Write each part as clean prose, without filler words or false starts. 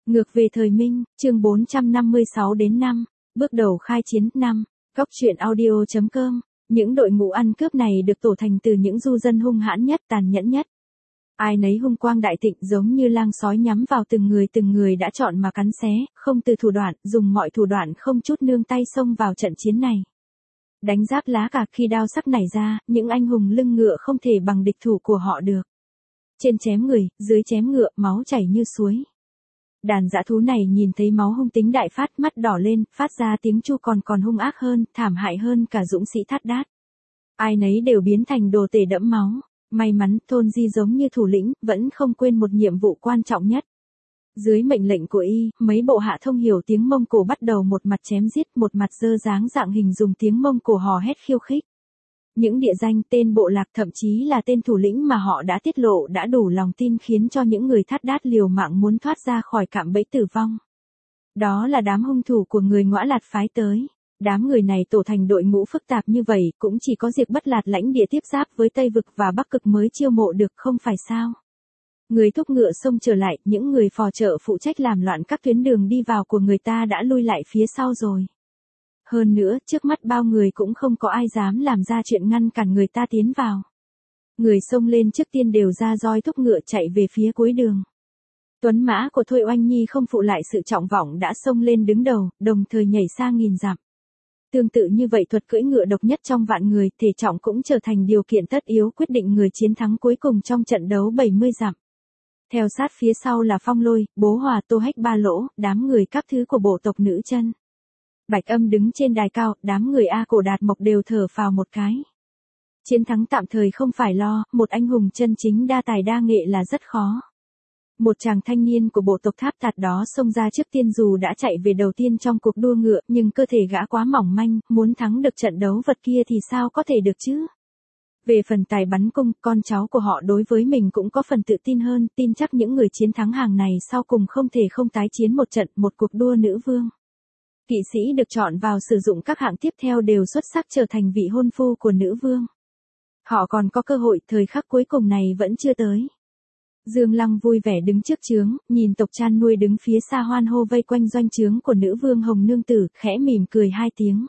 Ngược về thời Minh, chương 456 đến 5, bước đầu khai chiến 5, góc truyện audio.com. Những đội ngũ ăn cướp này được tổ thành từ những du dân hung hãn nhất, tàn nhẫn nhất. Ai nấy hung quang đại thịnh, giống như lang sói nhắm vào từng người đã chọn mà cắn xé, không từ thủ đoạn, dùng mọi thủ đoạn không chút nương tay xông vào trận chiến này. Đánh giáp lá cả, khi đao sắc nảy ra, những anh hùng lưng ngựa không thể bằng địch thủ của họ được. Trên chém người, dưới chém ngựa, máu chảy như suối. Đàn dã thú này nhìn thấy máu hung tính đại phát, mắt đỏ lên, phát ra tiếng chu còn hung ác hơn, thảm hại hơn cả dũng sĩ Thát Đát. Ai nấy đều biến thành đồ tể đẫm máu. May mắn, Thôn Di giống như thủ lĩnh, vẫn không quên một nhiệm vụ quan trọng nhất. Dưới mệnh lệnh của y, mấy bộ hạ thông hiểu tiếng Mông Cổ bắt đầu một mặt chém giết, một mặt dơ dáng dạng hình dùng tiếng Mông Cổ hò hét khiêu khích. Những địa danh, tên bộ lạc, thậm chí là tên thủ lĩnh mà họ đã tiết lộ đã đủ lòng tin khiến cho những người Thát Đát liều mạng muốn thoát ra khỏi cạm bẫy tử vong. Đó là đám hung thủ của người Ngõa Lạt phái tới. Đám người này tổ thành đội ngũ phức tạp như vậy, cũng chỉ có Diệp Bất Lạt lãnh địa tiếp giáp với Tây Vực và Bắc Cực mới chiêu mộ được, không phải sao? Người thúc ngựa xông trở lại, những người phò trợ phụ trách làm loạn các tuyến đường đi vào của người ta đã lui lại phía sau rồi. Hơn nữa, trước mắt bao người cũng không có ai dám làm ra chuyện ngăn cản người ta tiến vào. Người xông lên trước tiên đều ra roi thúc ngựa chạy về phía cuối đường. Tuấn mã của Thôi Oanh Nhi không phụ lại sự trọng vọng đã xông lên đứng đầu, đồng thời nhảy sang nghìn dặm. Tương tự như vậy, thuật cưỡi ngựa độc nhất trong vạn người, thể trọng cũng trở thành điều kiện tất yếu quyết định người chiến thắng cuối cùng trong trận đấu 70 dặm. Theo sát phía sau là Phong Lôi, Bố Hòa, Tô Hách Ba Lỗ, đám người các thứ của bộ tộc nữ chân. Bạch Âm đứng trên đài cao, đám người A Cổ Đạt Mộc đều thở phào một cái. Chiến thắng tạm thời không phải lo, một anh hùng chân chính đa tài đa nghệ là rất khó. Một chàng thanh niên của bộ tộc Tháp Tạt đó xông ra trước tiên, dù đã chạy về đầu tiên trong cuộc đua ngựa, nhưng cơ thể gã quá mỏng manh, muốn thắng được trận đấu vật kia thì sao có thể được chứ? Về phần tài bắn cung, con cháu của họ đối với mình cũng có phần tự tin hơn, tin chắc những người chiến thắng hàng này sau cùng không thể không tái chiến một cuộc đua nữ vương. Kỵ sĩ được chọn vào sử dụng các hạng tiếp theo đều xuất sắc trở thành vị hôn phu của nữ vương. Họ còn có cơ hội, thời khắc cuối cùng này vẫn chưa tới. Dương Lăng vui vẻ đứng trước trướng, nhìn tộc chăn nuôi đứng phía xa hoan hô vây quanh doanh trướng của nữ vương Hồng Nương Tử, khẽ mỉm cười hai tiếng.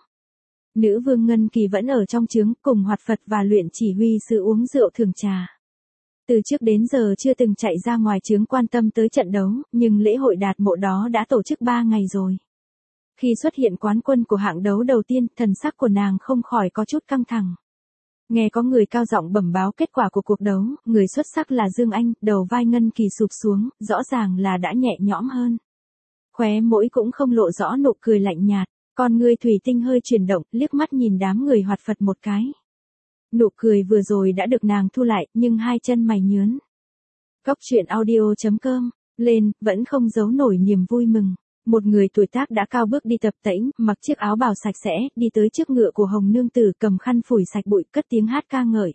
Nữ vương Ngân Kỳ vẫn ở trong trướng, cùng Hoạt Phật và Luyện Chỉ Huy Sư uống rượu thưởng trà. Từ trước đến giờ chưa từng chạy ra ngoài trướng quan tâm tới trận đấu, nhưng lễ hội Đạt Mộ đó đã tổ chức 3 ngày rồi. Khi xuất hiện quán quân của hạng đấu đầu tiên, thần sắc của nàng không khỏi có chút căng thẳng. Nghe có người cao giọng bẩm báo kết quả của cuộc đấu, người xuất sắc là Dương Anh, đầu vai Ngân Kỳ sụp xuống, rõ ràng là đã nhẹ nhõm hơn. Khóe mũi cũng không lộ rõ nụ cười lạnh nhạt, con ngươi thủy tinh hơi chuyển động, liếc mắt nhìn đám người Hoạt Phật một cái. Nụ cười vừa rồi đã được nàng thu lại, nhưng hai chân mày nhướn. Góc truyện audio.com, lên, vẫn không giấu nổi niềm vui mừng. Một người tuổi tác đã cao bước đi tập tễnh, mặc chiếc áo bào sạch sẽ, đi tới trước ngựa của Hồng Nương Tử, cầm khăn phủi sạch bụi, cất tiếng hát ca ngợi.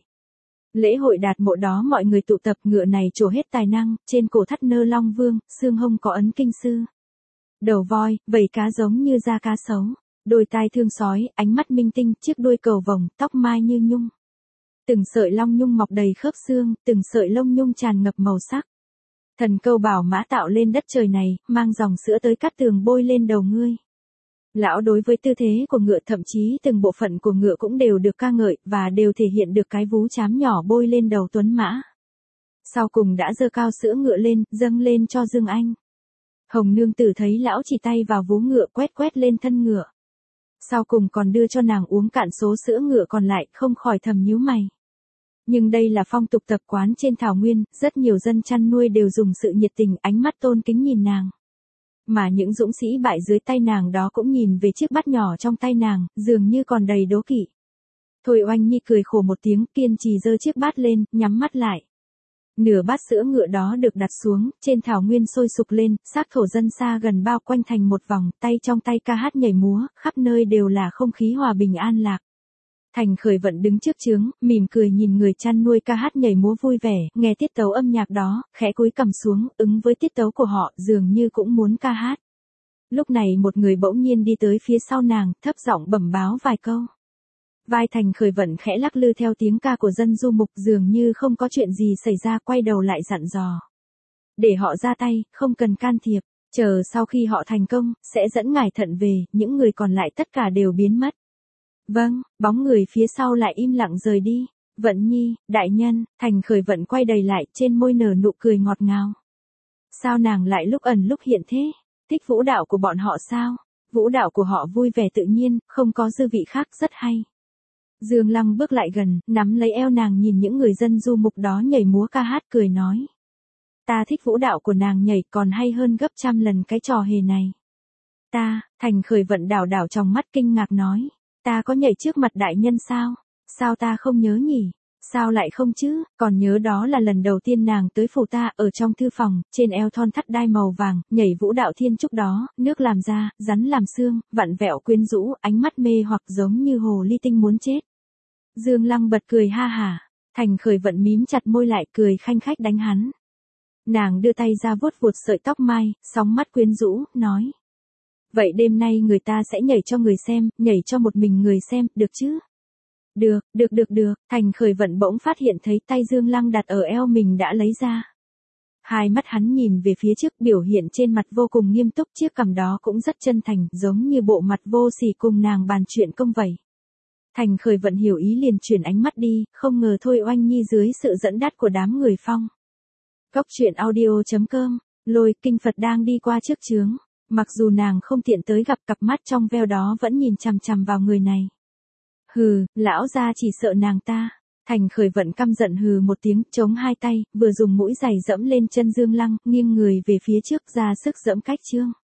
Lễ hội Đạt Mộ đó mọi người tụ tập, ngựa này trổ hết tài năng, trên cổ thắt nơ long vương, xương hông có ấn kinh sư. Đầu voi, vảy cá giống như da cá sấu, đôi tai thương sói, ánh mắt minh tinh, chiếc đuôi cầu vồng, tóc mai như nhung. Từng sợi long nhung mọc đầy khớp xương, từng sợi lông nhung tràn ngập màu sắc. Thần câu bảo mã tạo lên đất trời này, mang dòng sữa tới cát tường bôi lên đầu ngươi. Lão đối với tư thế của ngựa, thậm chí từng bộ phận của ngựa cũng đều được ca ngợi, và đều thể hiện được cái vú chám nhỏ bôi lên đầu tuấn mã. Sau cùng đã giơ cao sữa ngựa lên, dâng lên cho Dương Anh. Hồng Nương Tử thấy lão chỉ tay vào vú ngựa, quét lên thân ngựa. Sau cùng còn đưa cho nàng uống cạn số sữa ngựa còn lại, không khỏi thầm nhíu mày. Nhưng đây là phong tục tập quán trên thảo nguyên, rất nhiều dân chăn nuôi đều dùng sự nhiệt tình, ánh mắt tôn kính nhìn nàng. Mà những dũng sĩ bại dưới tay nàng đó cũng nhìn về chiếc bát nhỏ trong tay nàng, dường như còn đầy đố kỵ. Thôi Oanh Nhi cười khổ một tiếng, kiên trì giơ chiếc bát lên, nhắm mắt lại. Nửa bát sữa ngựa đó được đặt xuống, trên thảo nguyên sôi sục lên, xác thổ dân xa gần bao quanh thành một vòng, tay trong tay ca hát nhảy múa, khắp nơi đều là không khí hòa bình an lạc. Thành Khởi Vận đứng trước trướng, mỉm cười nhìn người chăn nuôi ca hát nhảy múa vui vẻ, nghe tiết tấu âm nhạc đó, khẽ cúi cằm xuống, ứng với tiết tấu của họ, dường như cũng muốn ca hát. Lúc này một người bỗng nhiên đi tới phía sau nàng, thấp giọng bẩm báo vài câu. Vai Thành Khởi Vận khẽ lắc lư theo tiếng ca của dân du mục, dường như không có chuyện gì xảy ra, quay đầu lại dặn dò. Để họ ra tay, không cần can thiệp. Chờ sau khi họ thành công, sẽ dẫn ngài Thận về, những người còn lại tất cả đều biến mất. Vâng, bóng người phía sau lại im lặng rời đi. Vận Nhi, đại nhân, Thành Khởi Vận quay đầy lại, trên môi nở nụ cười ngọt ngào. Sao nàng lại lúc ẩn lúc hiện thế? Thích vũ đạo của bọn họ sao? Vũ đạo của họ vui vẻ tự nhiên, không có dư vị khác, rất hay. Dương Lăng bước lại gần, nắm lấy eo nàng, nhìn những người dân du mục đó nhảy múa ca hát, cười nói. Ta thích vũ đạo của nàng nhảy, còn hay hơn gấp trăm lần cái trò hề này. Thành Khởi Vận đảo đảo trong mắt kinh ngạc nói. Ta có nhảy trước mặt đại nhân sao? Sao ta không nhớ nhỉ? Sao lại không chứ? Còn nhớ đó là lần đầu tiên nàng tới phủ ta, ở trong thư phòng, trên eo thon thắt đai màu vàng, nhảy vũ đạo thiên trúc đó, nước làm da, rắn làm xương, vặn vẹo quyến rũ, ánh mắt mê hoặc giống như hồ ly tinh muốn chết. Dương Lăng bật cười ha hả. Thành Khởi Vận mím chặt môi lại, cười khanh khách đánh hắn. Nàng đưa tay ra vuốt vuột sợi tóc mai, sóng mắt quyến rũ, nói. Vậy đêm nay người ta sẽ nhảy cho người xem, nhảy cho một mình người xem, được chứ? Được. Thành Khởi Vận bỗng phát hiện thấy tay Dương Lăng đặt ở eo mình đã lấy ra. Hai mắt hắn nhìn về phía trước, biểu hiện trên mặt vô cùng nghiêm túc, chiếc cằm đó cũng rất chân thành, giống như bộ mặt vô sỉ cùng nàng bàn chuyện công vậy. Thành Khởi Vận hiểu ý liền chuyển ánh mắt đi, không ngờ Thôi Oanh Nhi dưới sự dẫn dắt của đám người Phong. Cốc truyện audio.com, Lôi Kinh Phật đang đi qua trước chướng. Mặc dù nàng không tiện tới gặp, cặp mắt trong veo đó vẫn nhìn chằm chằm vào người này. Hừ, lão gia chỉ sợ nàng ta. Thành Khởi Vận căm giận hừ một tiếng, chống hai tay, vừa dùng mũi giày dẫm lên chân Dương Lăng, nghiêng người về phía trước ra sức dẫm cách chương.